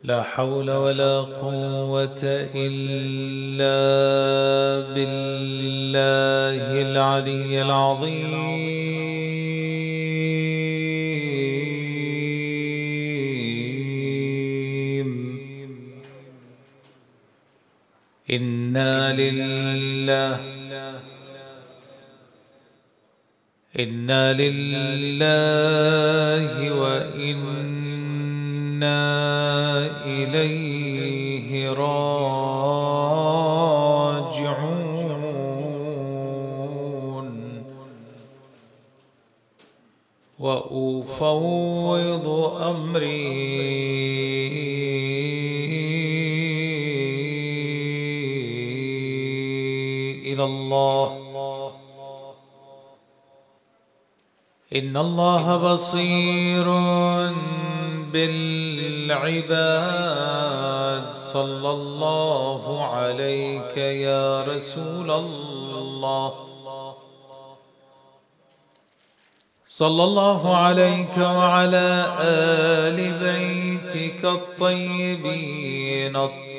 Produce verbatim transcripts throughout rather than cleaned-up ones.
لا حول ولا قوة إلا بالله العلي العظيم. إنا لله إنا لله وإنا إليه راجعون. وأفوض أمري إلى الله. إن الله بصير بالعباد. صلى الله عليك يا رسول الله. صلى الله عليك وعلى آل بيتك الطيبين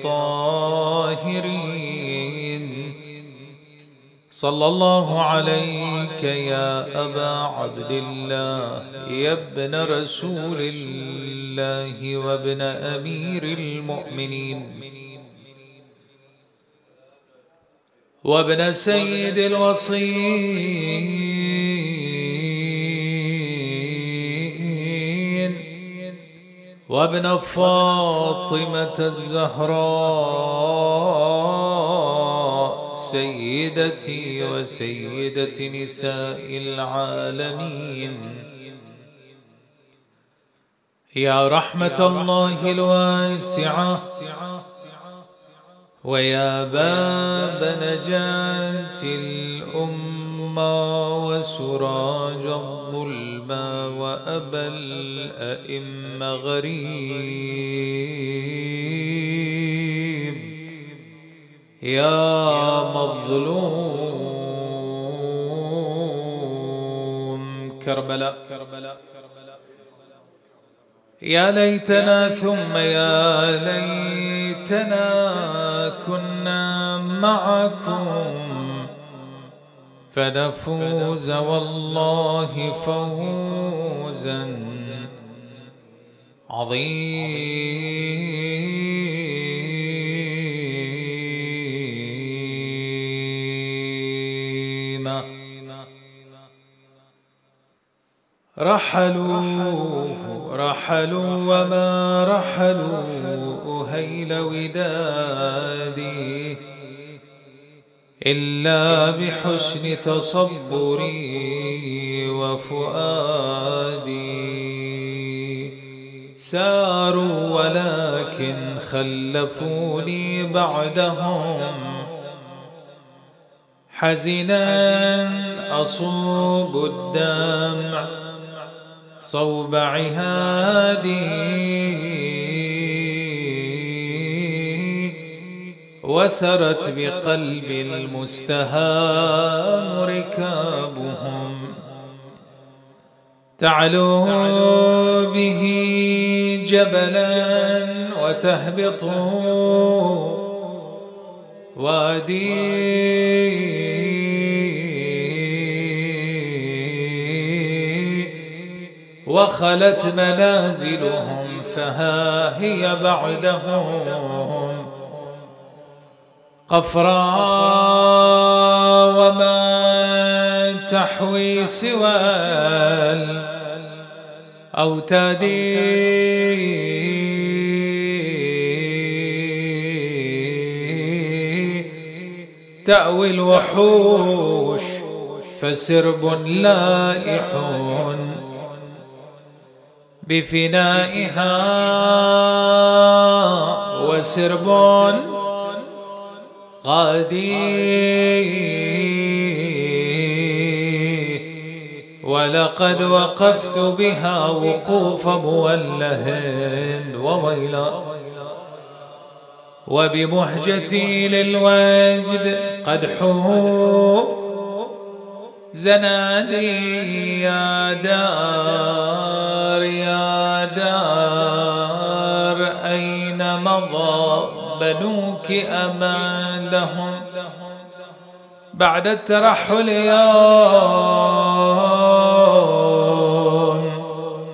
الطاهرين. صلى الله عليك يا أبا عبد الله يا ابن رسول الله وابن أمير المؤمنين وابن سيد الوصيين وابن فاطمة الزهراء سيدتي وسيدة نساء العالمين. يا رحمة الله الواسعة ويا باب نجاة الأمة وسراج الظلمة وأبا الأئمة غريب. يا مظلوم كربلاء. يا ليتنا ثم يا ليتنا كنا معكم فنفوز والله فوزا عظيما. رحلوا رحلوا وما رحلوا أهيل ودادي إلا بحسن تصبري وفؤادي. ساروا ولكن خلفوني بعدهم حزنا أصوب الدمع صوب عهادي. وسرت بقلب المستهام ركابهم تعلو به جبلا وتهبط وادي. وخلت منازلهم فها هي بعدهم قفراء وما تحوي سوى الأوتاد. تأوي الوحوش فسرب لائح بفنائها وسرب غادي. ولقد وقفت بها وقوف موله وويلا وبمهجتي للوجد قدحه زنادي. يا دار يا دار أين مضى بنوك أمالهم بعد الترحل يوم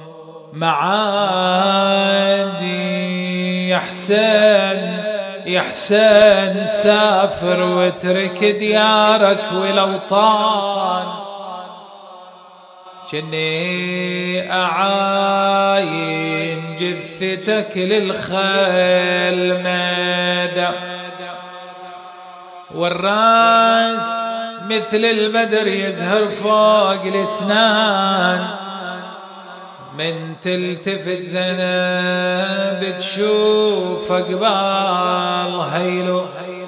معادي يا حسين يا حسين سافر واترك ديارك والأوطان جني أعاين جثتك للخيل ميدا والراس مثل البدر يزهر فوق الاسنان من تلتفت زينب تشوف قبال هيلو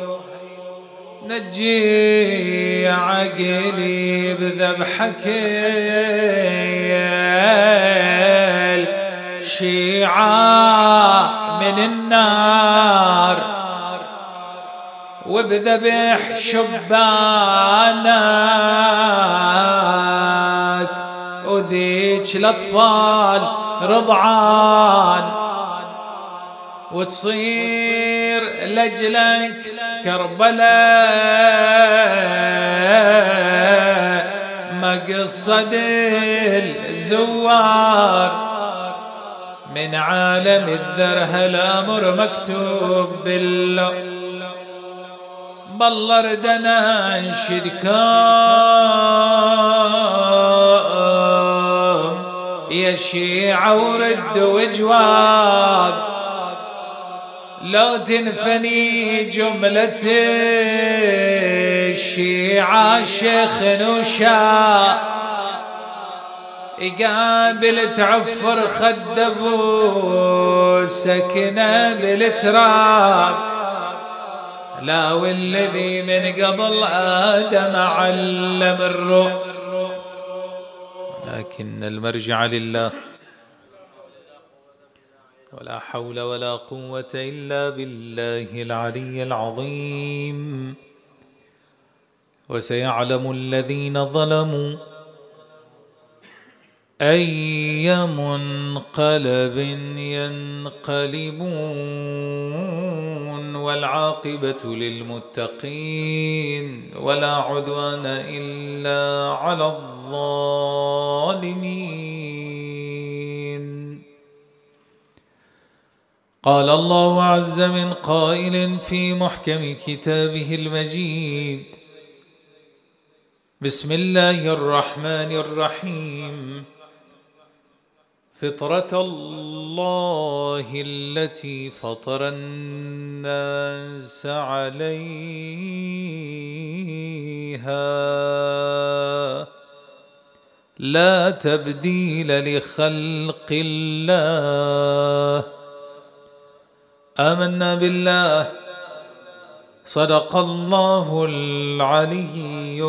نجي عقلي بذبحك شيعة من النار وبذبح شبانك وذيك الأطفال رضعان وتصير لجلك كربلاء مقصد الزوار من عالم الذر الأمر مكتوب بالله بالله ردنا انشد كام يا شيعة ورد وجواب لو تنفني جملة الشيعة شيخ نوشا يقابل تعفر خدبو سكنة بالتراب لا والذي من قبل آدم علم الروح لكن المرجع لله ولا حول ولا قوة إلا بالله العلي العظيم وسيعلم الذين ظلموا أي منقلب ينقلبون والعاقبة للمتقين ولا عدوان إلا على الظالمين. قال الله عز من قائل في محكم كتابه المجيد: بسم الله الرحمن الرحيم. فطرة الله التي فطر الناس عليها لا تبديل لخلق الله. آمنا بالله. صدق الله العلي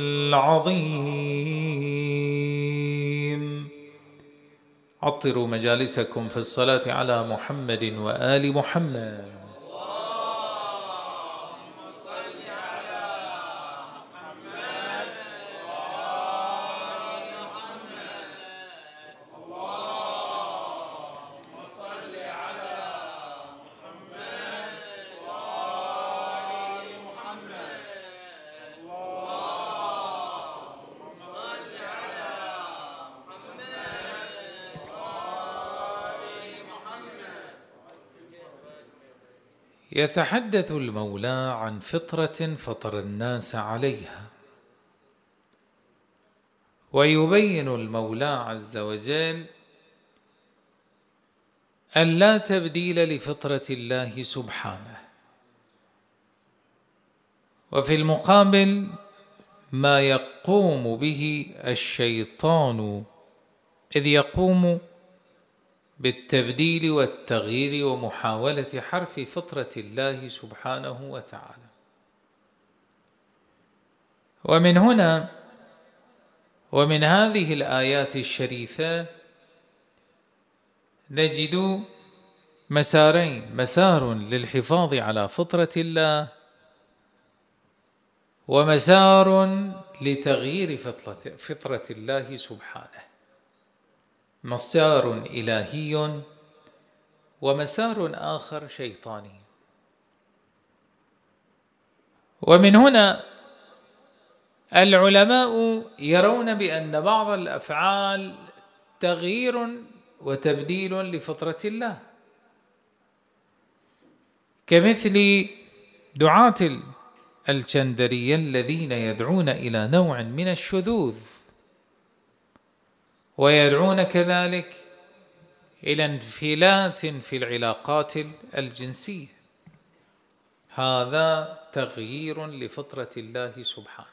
العظيم. عطروا مجالسكم في الصلاة على محمد وآل محمد. اللهم صل على محمد وآل محمد. اللهم صل على محمد وآل محمد. اللهم صل على يتحدث المولى عن فطرة فطر الناس عليها، ويبين المولى عز وجل أن لا تبديل لفطرة الله سبحانه. وفي المقابل ما يقوم به الشيطان، إذ يقوم بالتبديل والتغيير ومحاولة حرف فطرة الله سبحانه وتعالى. ومن هنا ومن هذه الآيات الشريفة نجد مسارين: مسار للحفاظ على فطرة الله، ومسار لتغيير فطرة الله سبحانه. مسار إلهي ومسار آخر شيطاني. ومن هنا العلماء يرون بأن بعض الأفعال تغيير وتبديل لفطرة الله، كمثل دعاة الجندرية الذين يدعون إلى نوع من الشذوذ، ويدعون كذلك إلى انفلات في العلاقات الجنسية. هذا تغيير لفطرة الله سبحانه.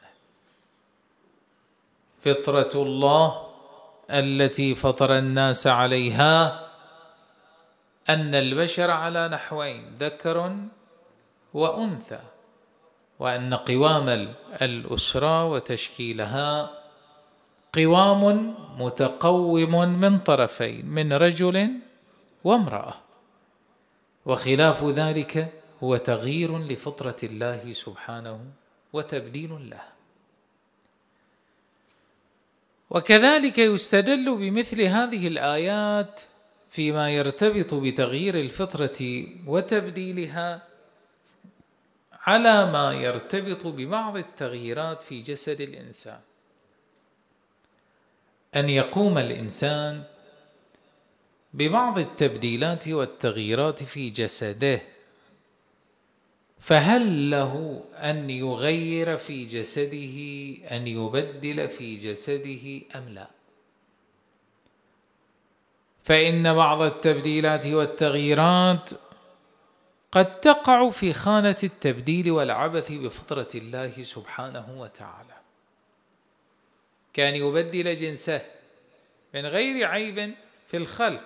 فطرة الله التي فطر الناس عليها أن البشر على نحوين، ذكر وأنثى، وأن قوام الأسرة وتشكيلها قوام متقوم من طرفين، من رجل وامرأة، وخلاف ذلك هو تغيير لفطرة الله سبحانه وتبديل له. وكذلك يستدل بمثل هذه الآيات فيما يرتبط بتغيير الفطرة وتبديلها على ما يرتبط ببعض التغييرات في جسد الإنسان. أن يقوم الإنسان ببعض التبديلات والتغييرات في جسده، فهل له أن يغير في جسده، أن يبدل في جسده أم لا؟ فإن بعض التبديلات والتغييرات قد تقع في خانة التبديل والعبث بفطرة الله سبحانه وتعالى، كان يبدل جنسه من غير عيب في الخلق.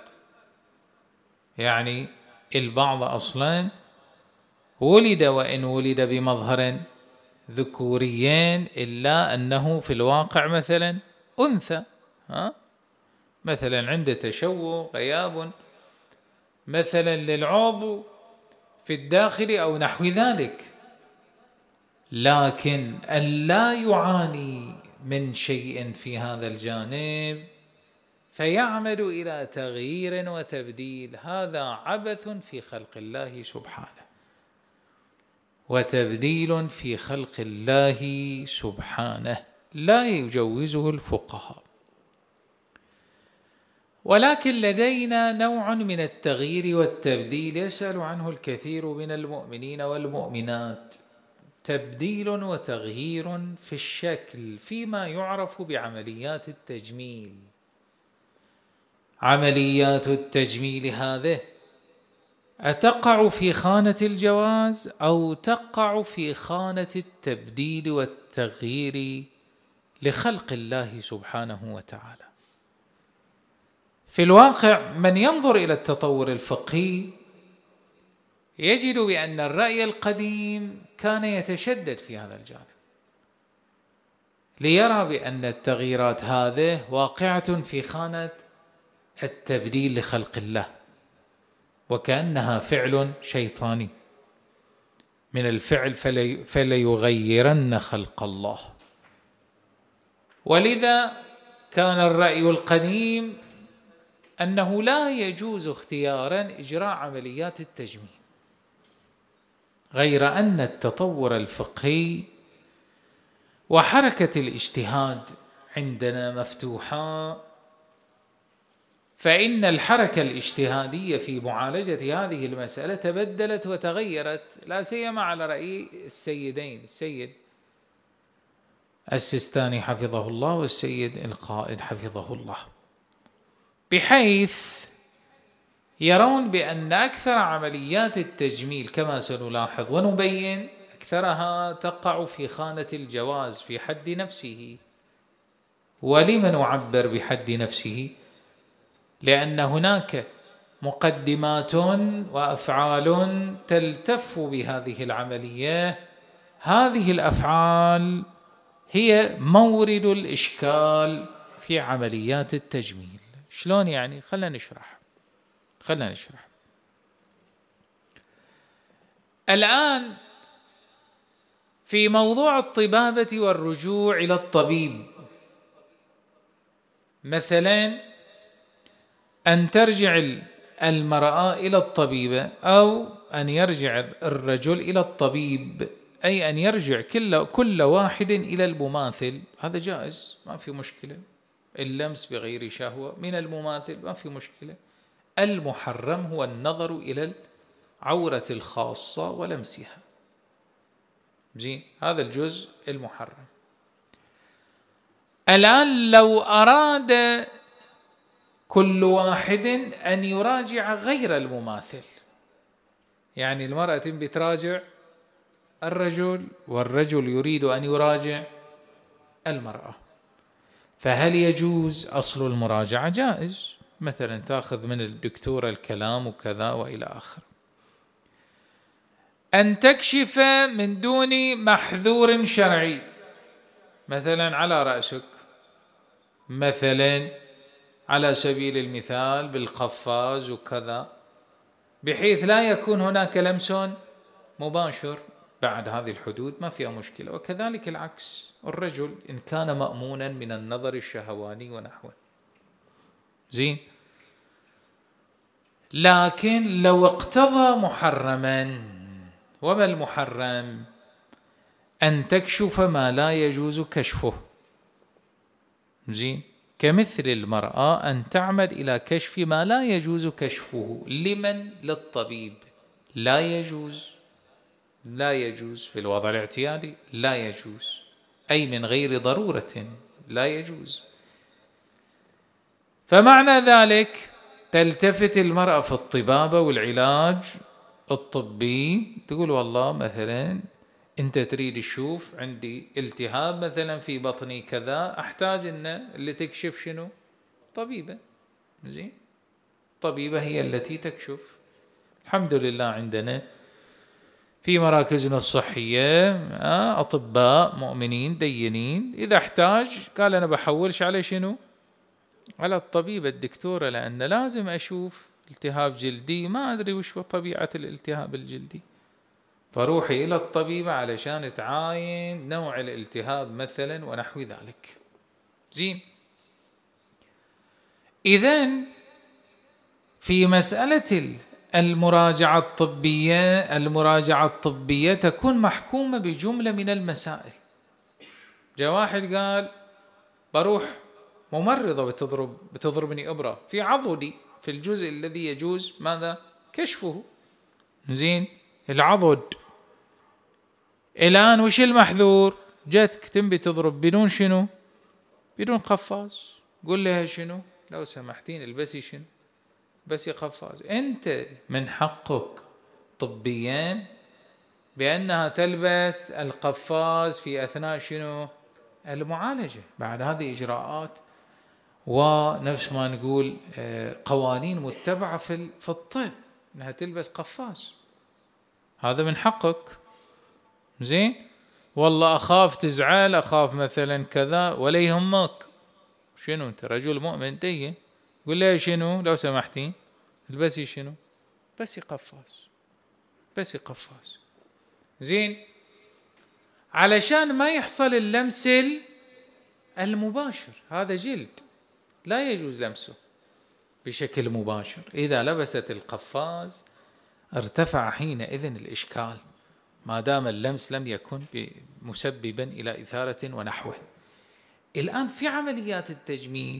يعني البعض أصلا ولد وإن ولد بمظهر ذكوريين إلا أنه في الواقع مثلا أنثى، ها؟ مثلا عنده تشوه، غياب مثلا للعضو في الداخل أو نحو ذلك، لكن أن لا يعاني من شيء في هذا الجانب فيعمل إلى تغيير وتبديل، هذا عبث في خلق الله سبحانه وتبديل في خلق الله سبحانه لا يجوزه الفقهاء. ولكن لدينا نوع من التغيير والتبديل يسأل عنه الكثير من المؤمنين والمؤمنات، تبديل وتغيير في الشكل فيما يعرف بعمليات التجميل. عمليات التجميل هذه أتقع في خانة الجواز أو تقع في خانة التبديل والتغيير لخلق الله سبحانه وتعالى؟ في الواقع من ينظر إلى التطور الفقهي يجد بأن الرأي القديم كان يتشدد في هذا الجانب، ليرى بأن التغييرات هذه واقعة في خانة التبديل لخلق الله، وكأنها فعل شيطاني من الفعل فلي فليغيرن خلق الله. ولذا كان الرأي القديم أنه لا يجوز اختيارا إجراء عمليات التجميل، غير أن التطور الفقهي وحركة الاجتهاد عندنا مفتوحة، فإن الحركة الاجتهادية في معالجة هذه المسألة تبدلت وتغيرت، لا سيما على رأي السيدين، السيد السيستاني حفظه الله والسيد القائد حفظه الله، بحيث يرون بأن أكثر عمليات التجميل كما سنلاحظ ونبين أكثرها تقع في خانة الجواز في حد نفسه. ولم نعبر بحد نفسه؟ لأن هناك مقدمات وأفعال تلتف بهذه العملية، هذه الأفعال هي مورد الإشكال في عمليات التجميل. شلون يعني؟ خلنا نشرح خلنا نشرح الآن في موضوع الطبابة والرجوع إلى الطبيب. مثلا أن ترجع المرأة إلى الطبيبة أو أن يرجع الرجل إلى الطبيب، أي أن يرجع كل كل واحد إلى المماثل، هذا جائز ما في مشكلة. اللمس بغير شهوة من المماثل ما في مشكلة. المحرم هو النظر إلى العورة الخاصة ولمسها. زين، هذا الجزء المحرم. الآن لو أراد كل واحد أن يراجع غير المماثل، يعني المرأة بتراجع الرجل والرجل يريد أن يراجع المرأة، فهل يجوز؟ أصل المراجعة جائز، مثلا تأخذ من الدكتور الكلام وكذا وإلى آخر. أن تكشف من دون محذور شرعي، مثلا على رأسك، مثلا على سبيل المثال بالقفاز وكذا، بحيث لا يكون هناك لمس مباشر، بعد هذه الحدود ما فيها مشكلة. وكذلك العكس، الرجل إن كان مأمونا من النظر الشهواني ونحوه. زين، لكن لو اقتضى محرما، وما المحرم؟ أن تكشف ما لا يجوز كشفه. زين، كمثل المرأة أن تعمد إلى كشف ما لا يجوز كشفه. لمن؟ للطبيب. لا يجوز، لا يجوز في الوضع الاعتيادي، لا يجوز، أي من غير ضرورة لا يجوز. فمعنى ذلك تلتفت المرأة في الطبابة والعلاج الطبي، تقول والله مثلا أنت تريد تشوف عندي التهاب مثلا في بطني كذا، أحتاج أن اللي تكشف شنو؟ طبيبة. زين، طبيبة هي التي تكشف. الحمد لله عندنا في مراكزنا الصحية أطباء مؤمنين دينين، إذا احتاج قال أنا بحولش على شنو؟ على الطبيبة الدكتورة، لأن لازم أشوف التهاب جلدي، ما أدري وش طبيعة الالتهاب الجلدي، فروحي إلى الطبيبة علشان تعاين نوع الالتهاب مثلا ونحو ذلك. زين، إذن في مسألة المراجعة الطبية، المراجعة الطبية تكون محكومة بجملة من المسائل. جاء واحد قال بروح ممرضة بتضرب بتضربني إبرة في عضدي، في الجزء الذي يجوز ماذا؟ كشفه. زين، العضد. الآن وش المحذور؟ جاتك تنبي تضرب بدون شنو؟ بدون قفاز. قل لها شنو؟ لو سمحتين البسي شنو؟ بس قفاز. أنت من حقك طبيا بأنها تلبس القفاز في أثناء شنو؟ المعالجة. بعد هذه إجراءات ونفس ما نقول قوانين متبعة في في الطب أنها تلبس قفاز، هذا من حقك. زين، والله أخاف تزعل، أخاف مثلا كذا، ولا يهمك شنو، أنت رجل مؤمن دين، قل لي شنو لو سمحتين البسي شنو؟ بس قفاز، بس قفاز. زين، علشان ما يحصل اللمس المباشر، هذا جلد لا يجوز لمسه بشكل مباشر. إذا لبست القفاز ارتفع حينئذ الإشكال، ما دام اللمس لم يكن مسببا إلى إثارة ونحوه. الآن في عمليات التجميل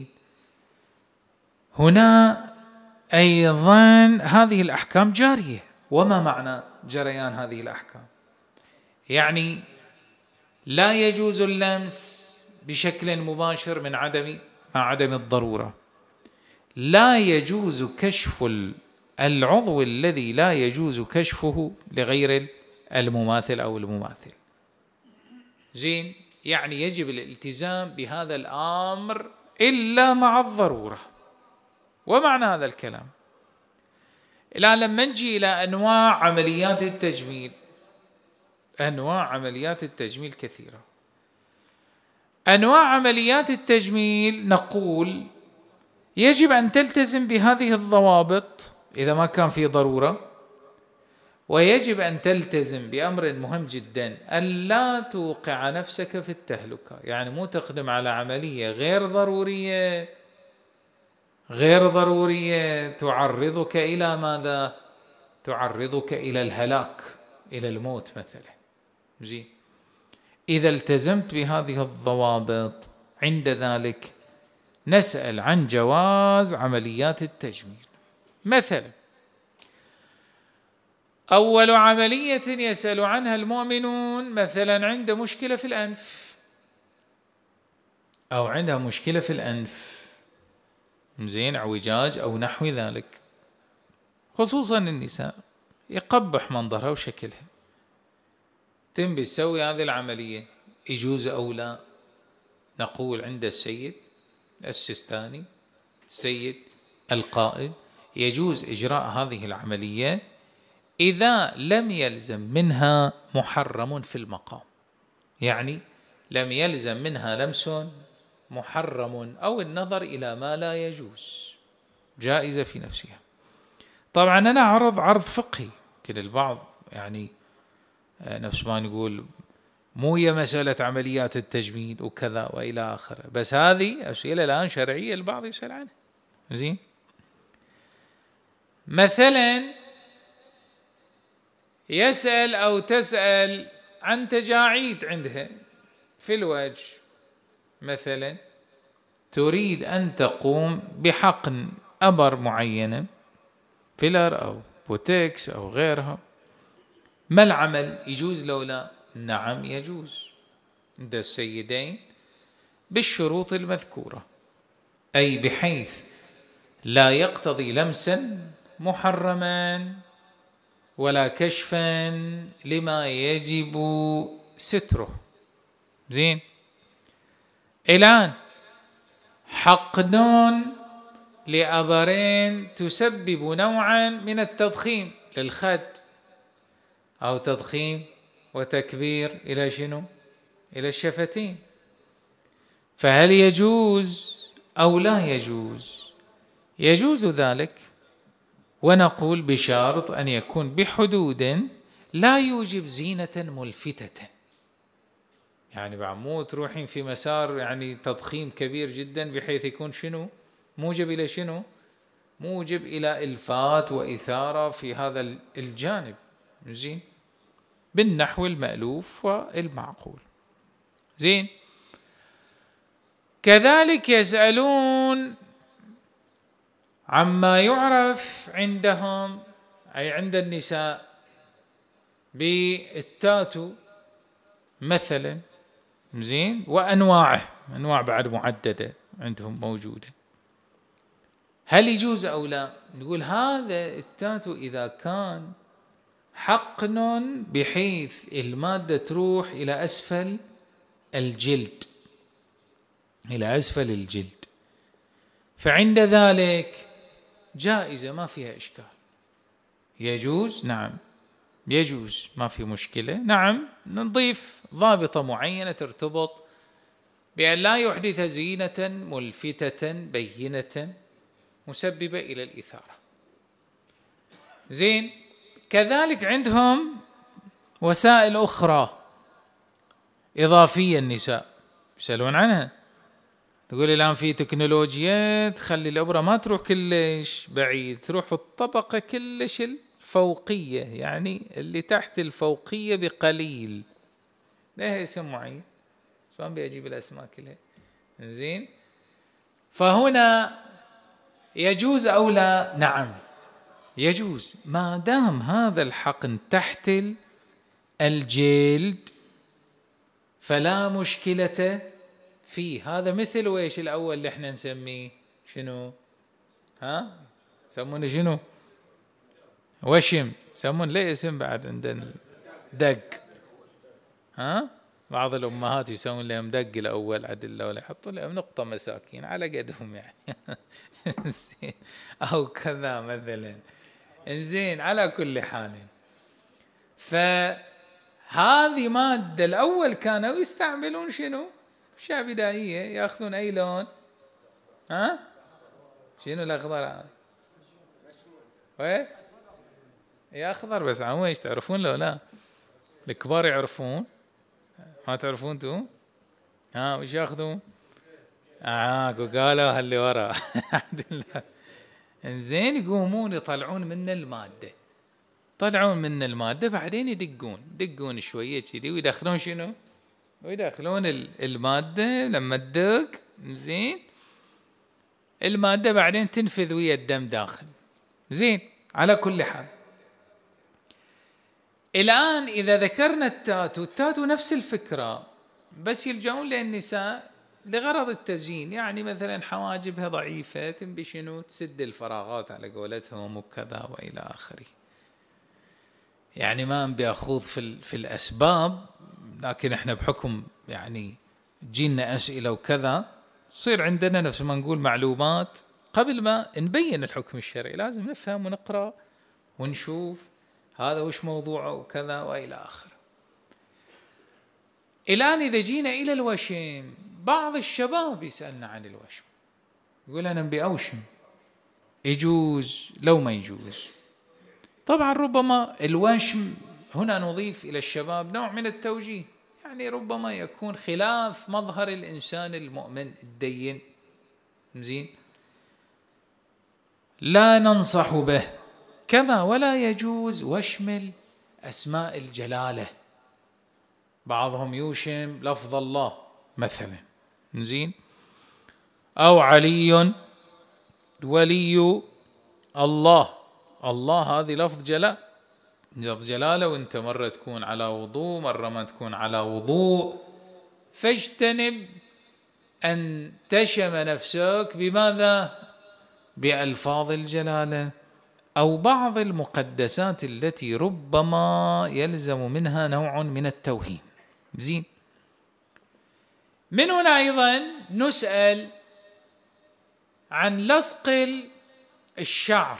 هنا أيضا هذه الأحكام جارية. وما معنى جريان هذه الأحكام؟ يعني لا يجوز اللمس بشكل مباشر من عدم مع عدم الضرورة، لا يجوز كشف العضو الذي لا يجوز كشفه لغير المماثل أو المماثل. زين، يعني يجب الالتزام بهذا الأمر إلا مع الضرورة. ومعنى هذا الكلام، الآن لما نجي إلى أنواع عمليات التجميل، أنواع عمليات التجميل كثيرة. أنواع عمليات التجميل نقول يجب أن تلتزم بهذه الضوابط إذا ما كان في ضرورة، ويجب أن تلتزم بأمر مهم جدا، أن لا توقع نفسك في التهلكة. يعني مو تقدم على عملية غير ضرورية غير ضرورية تعرضك إلى ماذا؟ تعرضك إلى الهلاك، إلى الموت مثلا. زين، إذا التزمت بهذه الضوابط عند ذلك نسأل عن جواز عمليات التجميل. مثلا أول عملية يسأل عنها المؤمنون مثلا عنده مشكلة في الأنف أو عندها مشكلة في الأنف، زين، اعوجاج أو نحو ذلك، خصوصا النساء يقبح منظرها وشكلها، تنبي تسوي هذه العملية، يجوز أو لا؟ نقول عند السيد السيستاني السيد القائد يجوز إجراء هذه العملية إذا لم يلزم منها محرم في المقام، يعني لم يلزم منها لمس محرم أو النظر إلى ما لا يجوز، جائزة في نفسها. طبعا أنا عرض عرض فقهي، كل البعض يعني نفس ما نقول مو هي مسألة عمليات التجميل وكذا وإلى آخره، بس هذه أسئلة الآن شرعية البعض يسأل عنها. زين، مثلا يسأل أو تسأل عن تجاعيد عندها في الوجه مثلا، تريد أن تقوم بحقن أبر معينة، فيلر أو بوتكس أو غيرها، ما العمل؟ يجوز لو لا؟ نعم يجوز عند السيدين بالشروط المذكورة، أي بحيث لا يقتضي لمسا محرما ولا كشفا لما يجب ستره. زين، الآن حقن لأبرين تسبب نوعا من التضخيم للخد أو تضخيم وتكبير إلى شنو؟ إلى الشفتين، فهل يجوز أو لا يجوز؟ يجوز ذلك، ونقول بشرط أن يكون بحدود لا يوجب زينة ملفتة، يعني بعمو تروحين في مسار يعني تضخيم كبير جدا بحيث يكون شنو؟ موجب إلى شنو؟ موجب إلى إلفات وإثارة في هذا الجانب. زين، بالنحو المألوف والمعقول. زين، كذلك يسألون عما يعرف عندهم أي عند النساء بالتاتو مثلا، زين، وأنواعه، أنواع بعد معددة عندهم موجودة، هل يجوز أو لا؟ نقول هذا التاتو إذا كان حقن بحيث المادة تروح إلى أسفل الجلد، إلى أسفل الجلد، فعند ذلك جائزة ما فيها إشكال، يجوز، نعم يجوز ما في مشكلة. نعم، نضيف ضابطة معينة ترتبط بأن لا يحدث زينة ملفتة بينة مسببة إلى الإثارة. زين، كذلك عندهم وسائل أخرى إضافية النساء يسألون عنها، تقول الآن في تكنولوجيا تخلي الإبرة ما تروح كلش بعيد، تروح في الطبقة كلش الفوقية، يعني اللي تحت الفوقية بقليل، لها اسم معين، ما بيجيب الأسماء كلها. زين، فهنا يجوز أو لا؟ نعم يجوز، ما دام هذا الحقن تحت الجلد فلا مشكلة فيه. هذا مثل ويش الأول اللي احنا نسميه شنو؟ ها سمونه شنو؟ وشم، سمون ليه اسم بعد عندنا دق، ها بعض الأمهات يسوون لهم دق الأول عدل، ولا يحطوا لهم نقطة مساكين على قدهم يعني أو كذا مثلا. إنزين، على كل حال، فهذه مادة الأول كانوا يستعملون شنو؟ أشياء بدائية، يأخذون أي لون؟ ها؟ شنو الأخضر هذا؟ وين؟ يا أخضر بس، عمو إيش تعرفون لو لا؟ الكبار يعرفون، ما تعرفون انتم؟ ها وش ياخذون؟ آه قالوا اللي ورا. إنزين يقومون يطلعون من المادة، طلعون من المادة بعدين يدقون يدقون شوية كذي ويدخلون شنو؟ ويدخلون المادة. لما تدق زين المادة بعدين تنفذ ويا الدم داخل. زين على كل حال الآن إذا ذكرنا التاتو، التاتو نفس الفكرة بس يلجؤون للنساء لغرض التزيين، يعني مثلا حواجبها ضعيفة تنبي شنو تسد الفراغات على قولتهم وكذا وإلى آخره. يعني ما أنبي أخوض في, في الأسباب، لكن إحنا بحكم يعني جينا أسئلة وكذا صير عندنا نفس ما نقول معلومات قبل ما نبين الحكم الشرعي، لازم نفهم ونقرأ ونشوف هذا وش موضوعه وكذا وإلى آخره. الآن إذا جينا إلى الوشم، بعض الشباب يسألنا عن الوشم، يقول أنا أبي أوشم، يجوز لو ما يجوز؟ طبعا ربما الوشم هنا نضيف إلى الشباب نوع من التوجيه، يعني ربما يكون خلاف مظهر الإنسان المؤمن الدين، زين، لا ننصح به. كما ولا يجوز وشم أسماء الجلالة، بعضهم يوشم لفظ الله مثلا، زين، أو علي ولي الله، الله هذه لفظ جلال لفظ جلالة، وانت مرة تكون على وضوء مرة ما تكون على وضوء، فاجتنب أن تشم نفسك بماذا؟ بألفاظ الجلالة أو بعض المقدسات التي ربما يلزم منها نوع من التوهين. زين، من هنا أيضا نسأل عن لصق الشعر.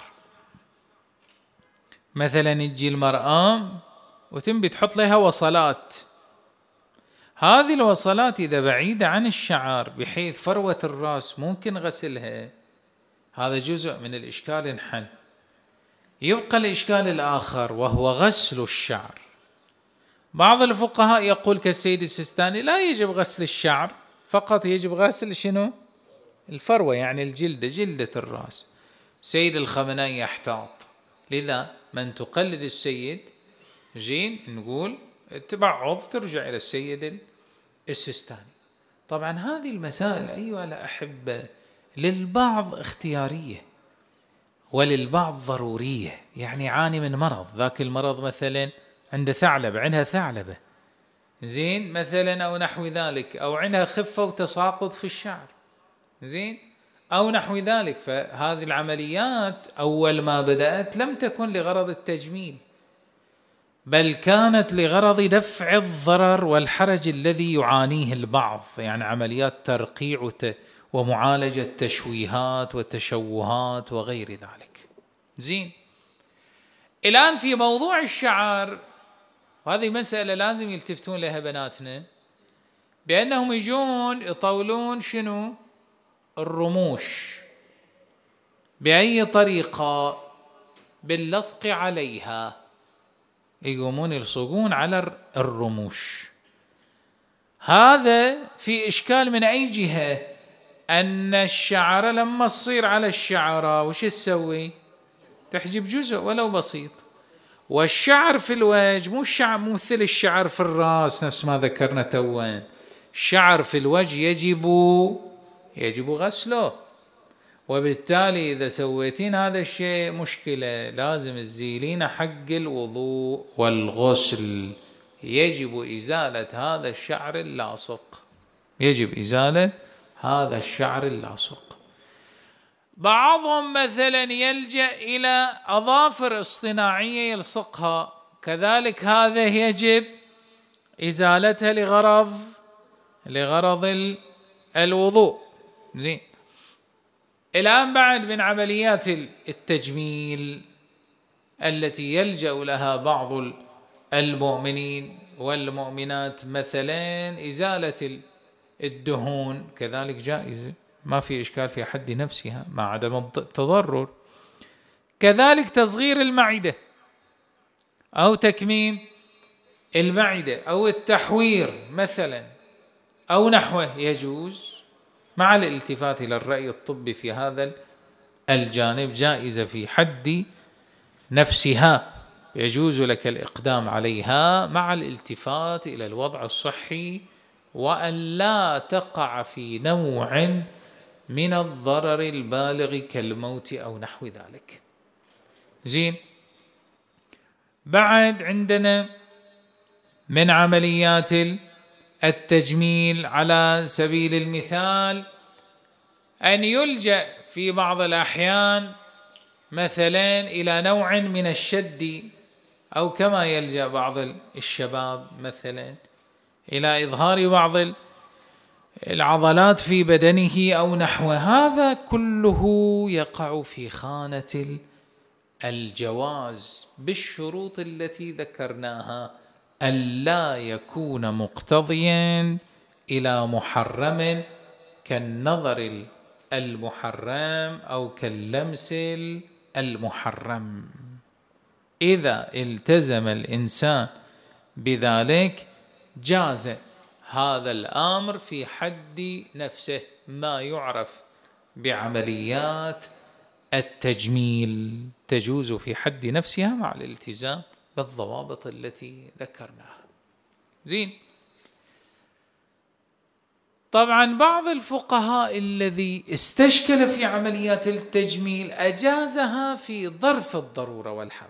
مثلا تجي المرأة وتنبي تحط لها وصلات، هذه الوصلات إذا بعيدة عن الشعر بحيث فروة الرأس ممكن غسلها، هذا جزء من الإشكال انحل. يبقى الإشكال الآخر وهو غسل الشعر. بعض الفقهاء يقول كالسيد السيستاني لا يجب غسل الشعر، فقط يجب غسل شنو؟ الفروة، يعني الجلدة، جلدة الرأس. سيد الخمنائي يحتاط، لذا من تقلد السيد زين نقول تبعض ترجع إلى السيد السيستاني. طبعا هذه المسائل أيها الأحبة للبعض اختيارية وللبعض ضرورية، يعني يعاني من مرض، ذاك المرض مثلا عنده ثعلبة، عندها ثعلبة زين مثلا أو نحو ذلك، أو عندها خفة وتساقط في الشعر زين أو نحو ذلك، فهذه العمليات أول ما بدأت لم تكن لغرض التجميل، بل كانت لغرض دفع الضرر والحرج الذي يعانيه البعض، يعني عمليات ترقيع ومعالجة تشويهات وتشوهات وغير ذلك. زين، الآن في موضوع الشعر، وهذه مسألة لازم يلتفتون لها بناتنا، بأنهم يجون يطولون شنو؟ الرموش. بأي طريقة؟ باللصق عليها، يقومون يلصقون على الرموش. هذا في إشكال من أي جهة؟ أن الشعر لما تصير على الشعرة وش تسوي؟ تحجب جزء ولو بسيط، والشعر في الوجه مو الشعر مثل الشعر في الرأس نفس ما ذكرنا توان، الشعر في الوجه يجب يجب غسله، وبالتالي إذا سويتين هذا الشيء مشكلة، لازم تزيلين حق الوضوء والغسل، يجب إزالة هذا الشعر اللاصق، يجب إزالة هذا الشعر اللاصق. بعضهم مثلا يلجأ إلى أظافر اصطناعية يلصقها، كذلك هذا يجب إزالتها لغرض لغرض الوضوء. زين، الآن بعد من عمليات التجميل التي يلجأ لها بعض المؤمنين والمؤمنات، مثلا إزالة الدهون، كذلك جائزة، ما في إشكال في حد نفسها مع عدم التضرر. كذلك تصغير المعدة أو تكميم المعدة أو التحوير مثلا أو نحوه يجوز. مع الالتفات إلى الرأي الطبي في هذا الجانب جائزة في حد نفسها، يجوز لك الإقدام عليها مع الالتفات إلى الوضع الصحي، وأن لا تقع في نوع من الضرر البالغ كالموت أو نحو ذلك. زين. بعد عندنا من عمليات التجميل على سبيل المثال أن يلجأ في بعض الأحيان مثلا إلى نوع من الشد، أو كما يلجأ بعض الشباب مثلا إلى إظهار بعض العضلات في بدنه أو نحو هذا، كله يقع في خانة الجواز بالشروط التي ذكرناها، ألا يكون مقتضيا إلى محرم كالنظر المحرم أو كاللمس المحرم. إذا التزم الإنسان بذلك جاز هذا الأمر في حد نفسه، ما يعرف بعمليات التجميل تجوز في حد نفسها مع الالتزام بالضوابط التي ذكرناها. زين. طبعا بعض الفقهاء الذي استشكل في عمليات التجميل أجازها في ظرف الضرورة والحرج،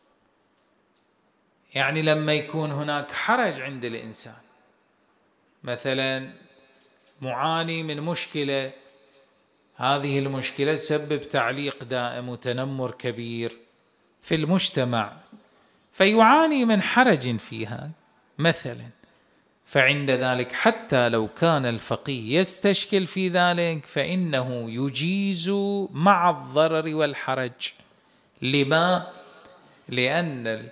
يعني لما يكون هناك حرج عند الإنسان، مثلا معاني من مشكلة، هذه المشكلة تسبب تعليق دائم وتنمر كبير في المجتمع، فيعاني من حرج فيها مثلا، فعند ذلك حتى لو كان الفقيه يستشكل في ذلك فإنه يجيز مع الضرر والحرج. لما؟ لأن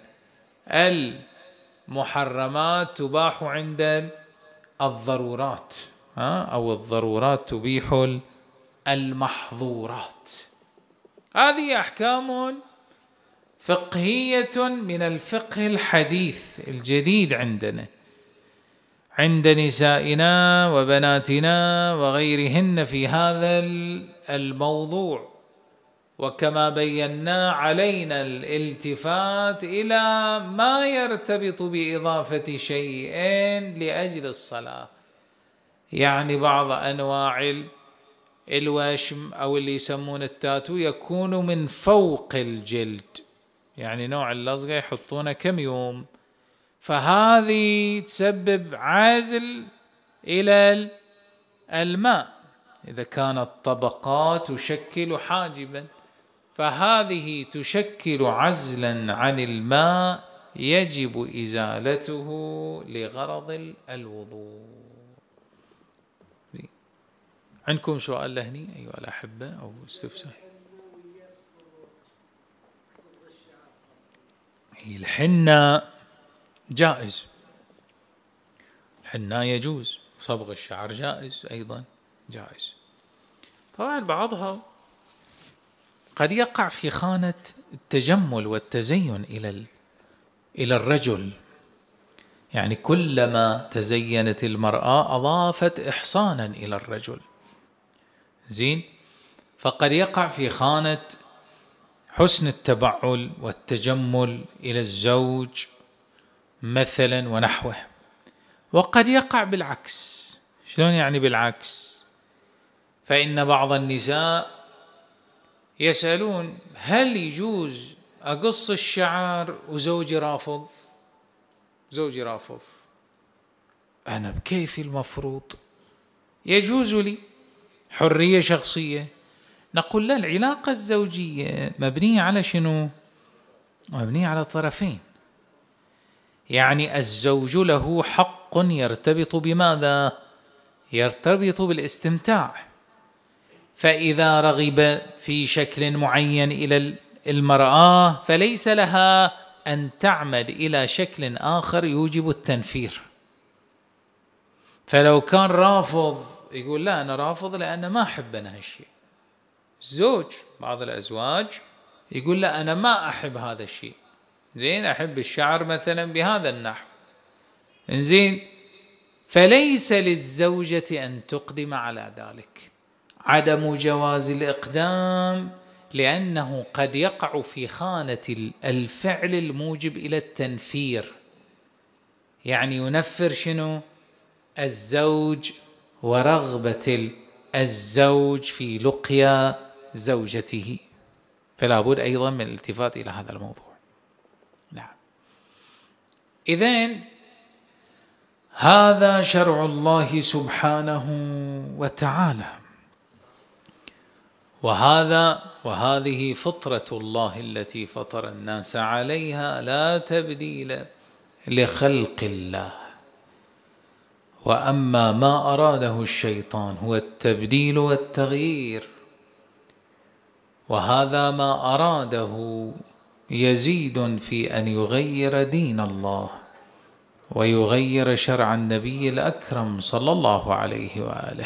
المحرمات تباح عند الضرورات، أو الضرورات تبيح المحظورات. هذه أحكام فقهية من الفقه الحديث الجديد عندنا، عند نسائنا وبناتنا وغيرهن في هذا الموضوع. وكما بينا علينا الالتفات إلى ما يرتبط بإضافة شيء لأجل الصلاة، يعني بعض أنواع الوشم أو اللي يسمون التاتو يكون من فوق الجلد، يعني نوع اللزقة يحطونه كم يوم، فهذه تسبب عازل إلى الماء إذا كانت طبقات تشكل حاجبا، فهذه تشكل عزلا عن الماء يجب إزالته لغرض الوضوء. عندكم سؤال لهني أيها الأحبة أو استفسار؟ الحنة جائز، الحنة يجوز، صبغ الشعر جائز أيضا جائز. طبعا بعضها قد يقع في خانة التجمل والتزين إلى إلى الرجل، يعني كلما تزينت المرأة أضافت إحصانا إلى الرجل. زين. فقد يقع في خانة حسن التبعل والتجمل إلى الزوج مثلا ونحوه. وقد يقع بالعكس. شلون يعني بالعكس؟ فإن بعض النساء يسألون هل يجوز أقص الشعر وزوجي رافض؟ زوجي رافض، أنا بكيفي المفروض، يجوز لي، حرية شخصية. نقول لا، العلاقة الزوجية مبنية على شنو؟ مبنية على الطرفين، يعني الزوج له حق يرتبط بماذا؟ يرتبط بالاستمتاع. فإذا رغب في شكل معين إلى المرأة فليس لها أن تعمد إلى شكل آخر يوجب التنفير. فلو كان رافض يقول لا أنا رافض لأن ما أحب أنا هالشيء. الزوج بعض الأزواج يقول لا أنا ما أحب هذا الشيء، زين، أحب الشعر مثلا بهذا النحو، زين، فليس للزوجة أن تقدم على ذلك. عدم جواز الإقدام لأنه قد يقع في خانة الفعل الموجب إلى التنفير، يعني ينفر شنو؟ الزوج ورغبة الزوج في لقيا زوجته، فلا بد أيضا من الالتفات إلى هذا الموضوع. نعم. إذن هذا شرع الله سبحانه وتعالى، وهذا وهذه فطرة الله التي فطر الناس عليها، لا تبديل لخلق الله. وأما ما أراده الشيطان هو التبديل والتغيير، وهذا ما أراده يزيد في أن يغير دين الله ويغير شرع النبي الأكرم صلى الله عليه وآله.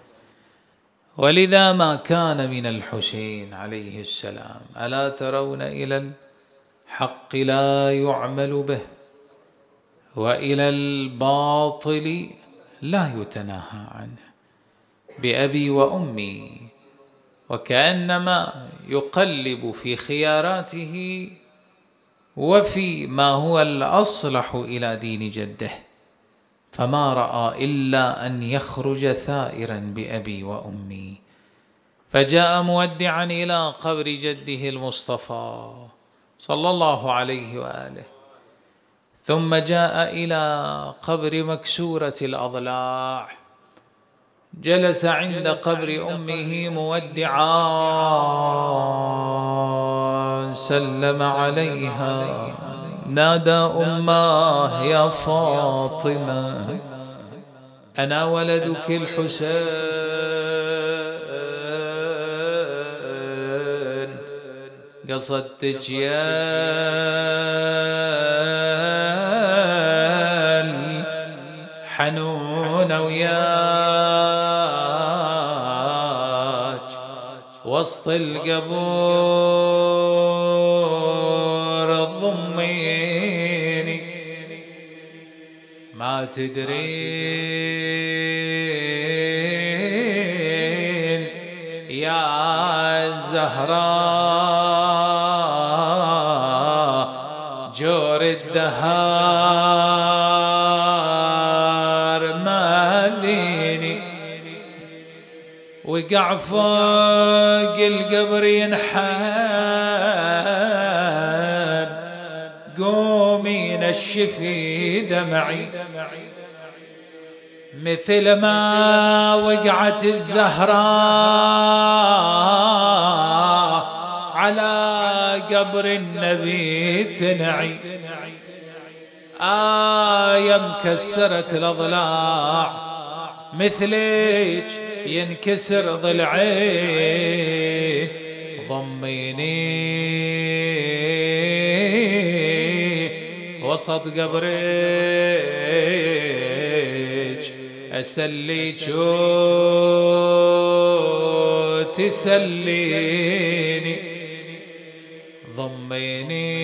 ولذا ما كان من الحسين عليه السلام: ألا ترون إلى الحق لا يعمل به وإلى الباطل لا يتناهى عنه بأبي وأمي، وكأنما يقلب في خياراته وفي ما هو الأصلح إلى دين جده، فما رأى إلا أن يخرج ثائرا بأبي وأمي. فجاء مودعا إلى قبر جده المصطفى صلى الله عليه وآله، ثم جاء إلى قبر مكسورة الأضلاع، جلس عند قبر أمه مودعا، سلم عليها، نادى أماه: يا فاطمة، أنا ولدك الحسين، قصدتك يا الحنون وياك وسط القبور ضميني، ما تدرين يا الزهراء جور الدهار ماذيني. وقع فوق القبر ينحان، قومي نشفي دمعي، مثل ما وقعت الزهراء على قبر النبي تنعي. آية مكسرت الأضلاع مثلك ينكسر ضلعي، ضميني وسط قبرك أسليك وتسليني، ضميني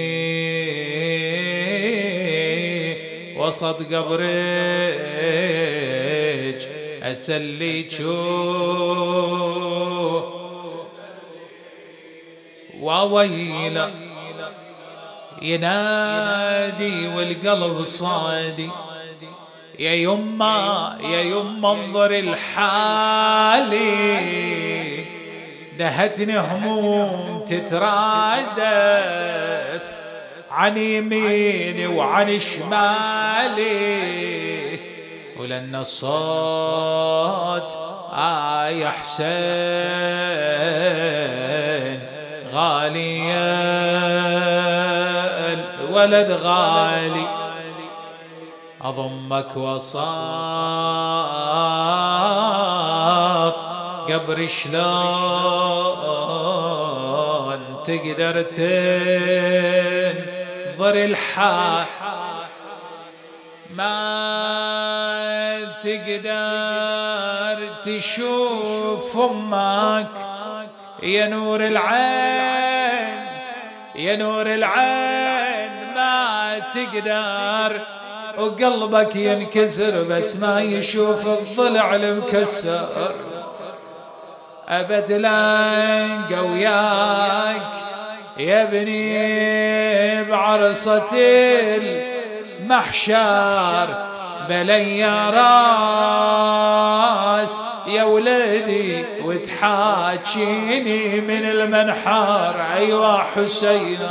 وسط قبرك أسليك وويلا ينادي والقلب صادي: يا يما يا يما انظر الحالي، دهتني هموم تترادف عن يميني وعن شمالي، ولأن الصوت آه يا حسين غالي يا الولد غالي، أضمك وساط قبر شلون تقدر تنظر الحال، ما تقدر تشوف أمك يا نور العين، يا نور العين، ما تقدر وقلبك ينكسر بس ما يشوف الضلع المكسر. أبد لنقى وياك يا ابني بعرصة المحشر، بلي يا راس يا ولدي وتحاكيني من المنحار. أيوة حسين.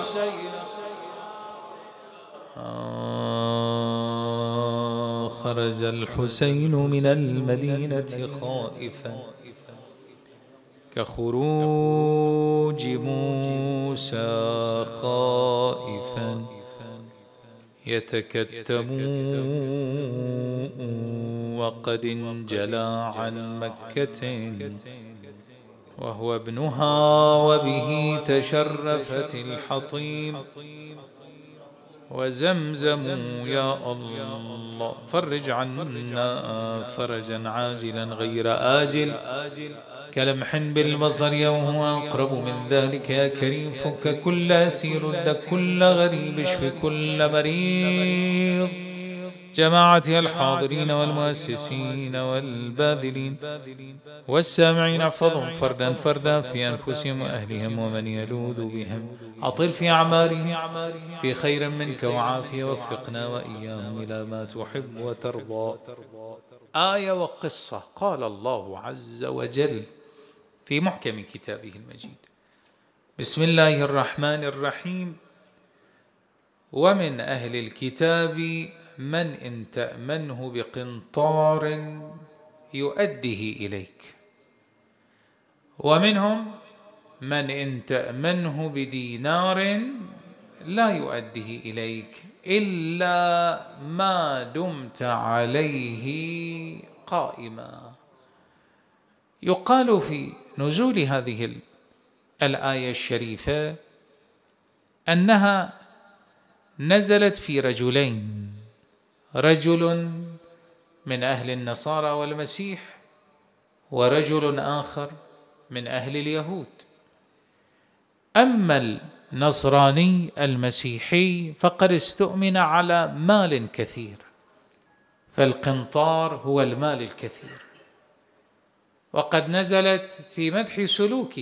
آه خرج الحسين من المدينة خائفا كخروج موسى خائفا يتكتم وقد انجلى عن مكة وهو ابنها وبه تشرفت الحطيم. وزمزم يا الله فرج عنا فرجا عاجلا غير آجل كلمح بالبصر وهو أقرب من ذلك يا كريم. فك كل أسير دك كل غريب اشف كل مريض. جماعتي الحاضرين والمؤسسين والباذلين والسامعين احفظهم فردا فردا في أنفسهم وأهلهم ومن يلوذ بهم. أطل في أعمارهم في خير منك وعافية. وفقنا وإياهم إلى ما تحب وترضى. آية وقصة قال الله عز وجل في محكم كتابه المجيد: بسم الله الرحمن الرحيم. ومن أهل الكتاب من إن تأمنه بقنطار يؤديه إليك، ومنهم من إن تأمنه بدينار لا يؤديه إليك إلا ما دمت عليه قائما. يقال في نزول هذه الآية الشريفة أنها نزلت في رجلين، رجل من أهل النصارى والمسيح ورجل آخر من أهل اليهود. أما النصراني المسيحي فقد استؤمن على مال كثير، فالقنطار هو المال الكثير، وقد نزلت في مدح سلوكه: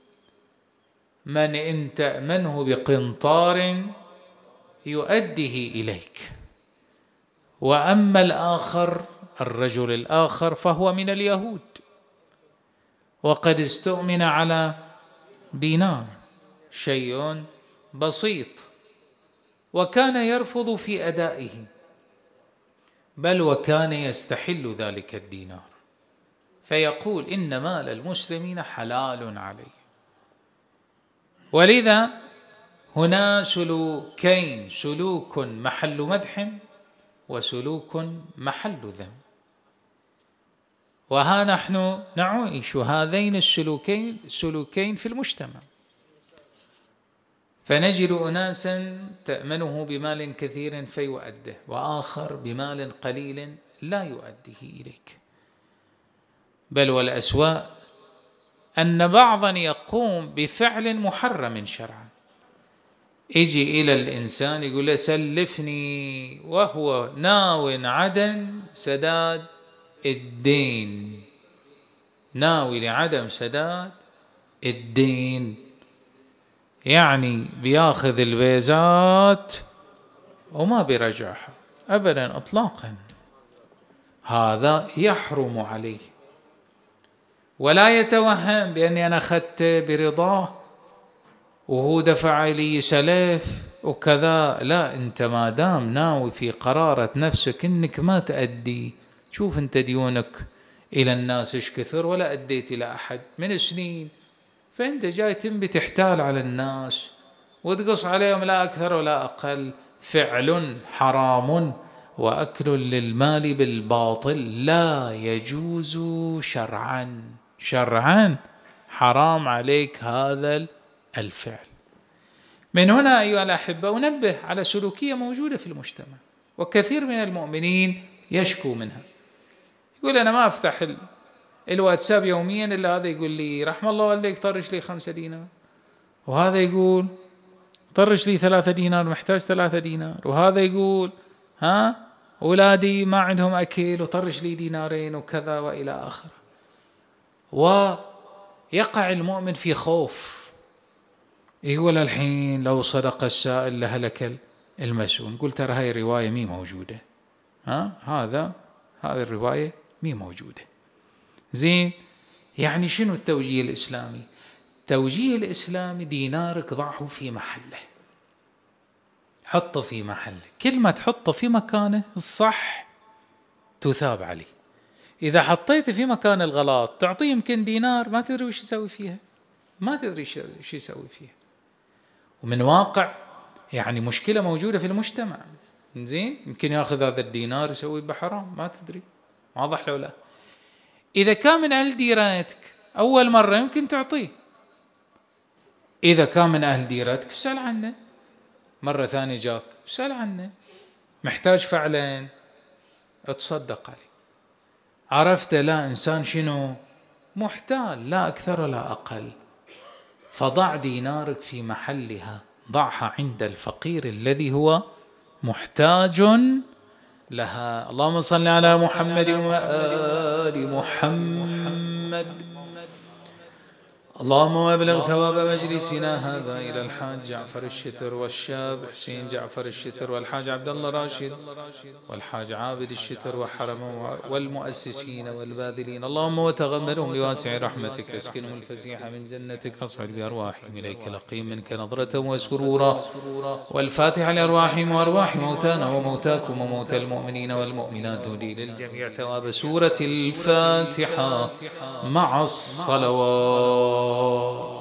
من إن تأمنه بقنطار يؤديه إليك. وأما الآخر الرجل الآخر فهو من اليهود وقد استؤمن على دينار، شيء بسيط، وكان يرفض في أدائه، بل وكان يستحل ذلك الدينار، فيقول إن مال المسلمين حلال عليه. ولذا هنا سلوكين: سلوك محل مدح وسلوك محل ذم. وها نحن نعيش هذين السلوكين سلوكين في المجتمع، فنجد أناسا تأمنه بمال كثير فيؤده، وآخر بمال قليل لا يؤديه إليك. بل والأسوأ أن بعضا يقوم بفعل محرم شرعا، يجي إلى الإنسان يقول له سلفني، وهو ناو عدم سداد الدين، ناوي لعدم سداد الدين، يعني بياخذ البيزات وما بيرجعها أبدا إطلاقا. هذا يحرم عليه، ولا يتوهم بأني أنا أخذت برضاه وهو دفع لي سلف وكذا. لا، أنت ما دام ناوي في قرارة نفسك أنك ما تأدي، شوف أنت ديونك إلى الناس إيش كثر ولا أديت إلى أحد من سنين، فأنت جاي تنبي تحتال على الناس وتقص عليهم لا أكثر ولا أقل. فعل حرام وأكل للمال بالباطل لا يجوز شرعا، شرعا حرام عليك هذا الفعل. من هنا أيها الأحبة أنبه على سلوكية موجودة في المجتمع، وكثير من المؤمنين يشكو منها. يقول أنا ما أفتح الواتساب يوميا إلا هذا يقول لي رحم الله والديك طرش لي خمسة دينار، وهذا يقول طرش لي ثلاثة دينار محتاج ثلاثة دينار، وهذا يقول ها أولادي ما عندهم أكل وطرش لي دينارين وكذا وإلى آخره. ويقع المؤمن في خوف، يقول الحين لو صدق السائل لهلك المسؤول. نقول ترى هاي الرواية مي موجودة، ها هذا هذه الرواية مي موجودة. زين، يعني شنو التوجيه الإسلامي؟ التوجيه الإسلامي دينارك ضعه في محله، حطه في محله، كل ما تحطه في مكانه الصح تثاب عليه. إذا حطيته في مكان الغلط تعطيه يمكن دينار ما تدري وش يسوي فيها، ما تدري وش يسوي فيها. ومن واقع يعني مشكلة موجودة في المجتمع، زين، يمكن ياخذ هذا الدينار يسوي بحرام ما تدري، واضح لو لا؟ إذا كان من أهل ديرتك أول مرة يمكن تعطيه، إذا كان من أهل ديرتك اسأل عنه، مرة ثانية جاك اسأل عنه، محتاج فعلا اتصدق عليه. عرفت لا إنسان شنو محتال، لا أكثر ولا أقل، فضع دينارك في محلها، ضعها عند الفقير الذي هو محتاج لها. اللهم صل على محمد وآل محمد. اللهم وابلغ ثواب مجلسنا هذا إلى الحاج جعفر الشتر والشاب حسين جعفر الشتر والحاج عبد الله راشد والحاج عابد الشتر وحرمه والمؤسسين والباذلين. اللهم وتغمدهم بواسع رحمتك، اسكنهم الفسيح من جنتك، اصعد بأرواحهم إليك، لقيم منك نظرة وسرورا. والفاتحة لأرواحهم وأرواح موتانا وموتاكم وموتى المؤمنين والمؤمنات، ولي للجميع ثواب سورة الفاتحة مع الصلوات.